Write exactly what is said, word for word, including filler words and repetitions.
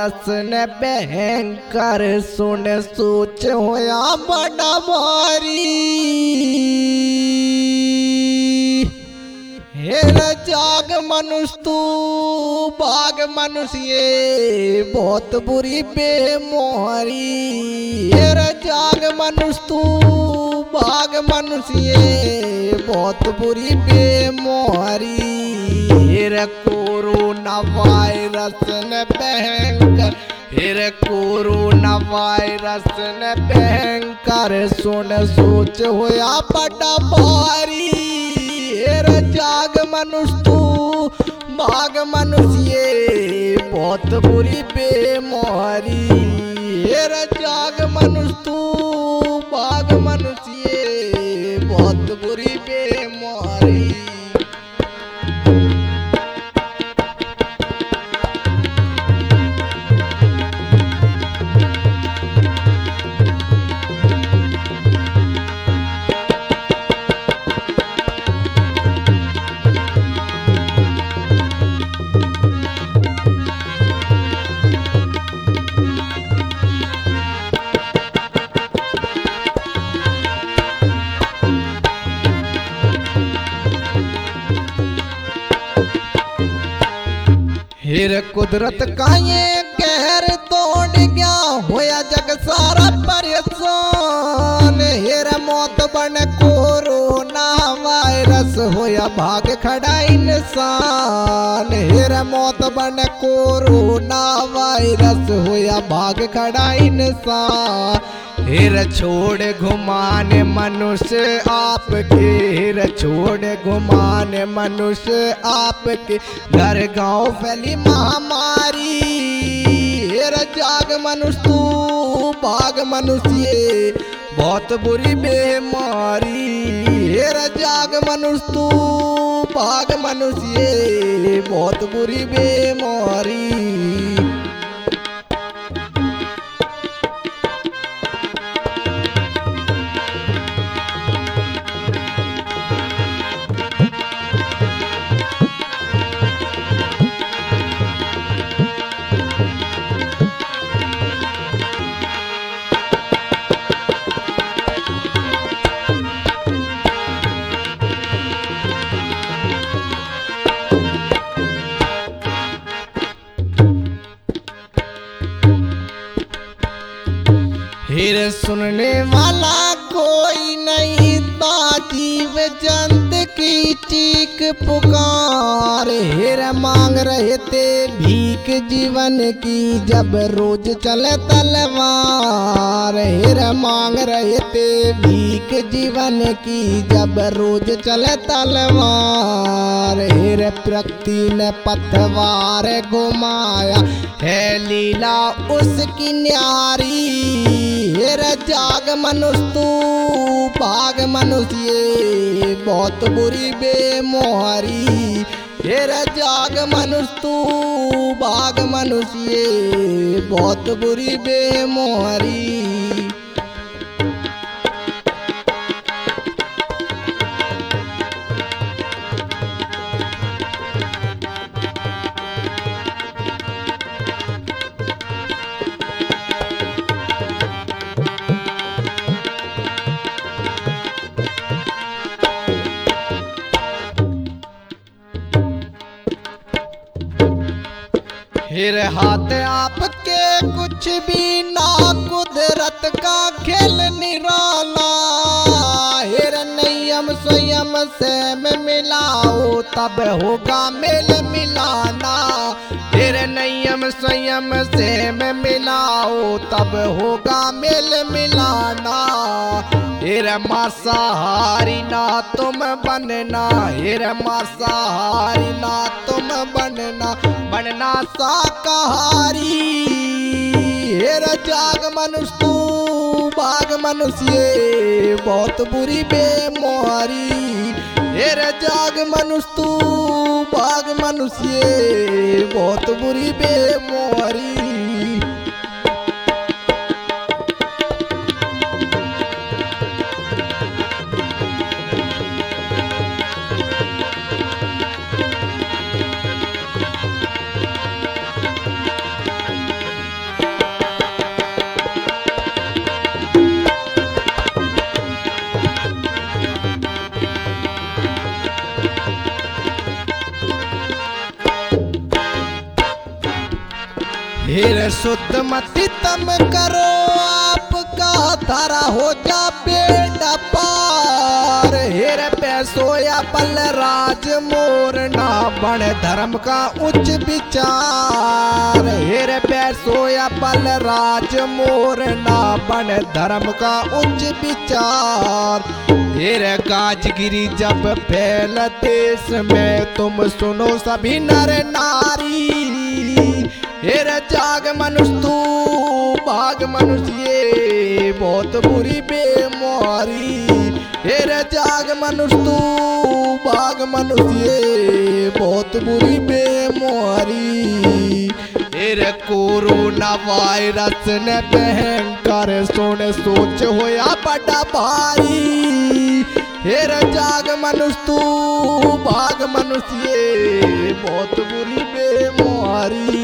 रसन भयंकर सुन सोच होया बड़ा भारी। हेर जाग मनुष्य तू बाग मनुष्य ये बहुत बुरी बेमोहरी। हेर जाग मनुष्य तू बाग मनुष्य ये बहुत बुरी बेमोहरी। हेर कोरोना वायरस न भयंकर, हेर कोरोना वायरस न भयंकर सुन सोच होया बड़ा भारी। हेर जाग मनुष्य तू बाग मनुष्य ये बहुत बुरी बेमोहरी। हेर जाग मनुष्य तू बाग मनुष्य ये बहुत बुरी बेमोहरी। हेर कुदरत का ये कहर तोड़ गया होया जग सारा परेशान। हेर मौत बन कोरोना वायरस होया भाग खड़ा इंसान। हेर मौत बन कोरोना वायरस होया भाग खड़ा इंसान। हेर छोड़ घुमाने मनुष्य आपके, हेर छोड़ घुमाने मनुष्य आपके घर गांव फैली महामारी। हेर जाग मनुष्य तू बाग मनुष्य बहुत बुरी बेमारी। हेर जाग मनुष्य तू बाग मनुष्य बहुत बुरी बेमारी। हेर सुनने वाला कोई नहीं था जीव जंत की चीख पुकार। हेर मांग रहे थे भीख जीवन की जब रोज चले तलवार। हेर मांग रहे थे भीख जीवन की जब रोज चले तलवार। हेर प्रकृति ने पतवार घुमाया है लीला उसकी न्यारी। हेर जाग मनुष्य तू बाग मनुष्य बहुत बुरी बेमोहरी। हेर जाग मनुष्य तू बाग मनुष्य बहुत बुरी बेमोहरी। हेर हाथ आपके कुछ भी ना कुदरत का खेल निराला। हेर नियम स्वयं से में मिलाओ तब होगा मेल मिलाना। हेर नियम स्वयं से में मिलाओ तब होगा मेल मिलाना। हेर मांसाहारी ना तुम बनना, हेर मांसाहारी ना तुम बनना, बनना शाकाहारी। हेर जाग मनुष्य तू बाग मनुष्य बहुत बुरी बेमोहरी। हेर जाग मनुष्य तू बाग मनुष्य बहुत बुरी बेमोहरी। हेर शुद्ध मति तम करो आपका धारा हो जा बेड़ा पार। हेर पैसो या पल राज मोर ना बन धर्म का उच्च विचार। हेर पैसो या पल राज मोर ना बन धर्म का उच्च विचार। हेर गाजगिरी जब फैल देश में तुम सुनो सभी नर नारी। हेर जाग मनुष्य तू भाग मनुष्य ये बहुत बुरी बेमारी। हेर जाग मनुष्य तू भाग मनुष्य ये बहुत बुरी बेमारी। हेर कोरोना वायरस ने भयंकर सुन सोच होया बड़ा भारी। हेर जाग मनुष्य तू भाग मनुष्य ये बहुत बुरी बेमारी।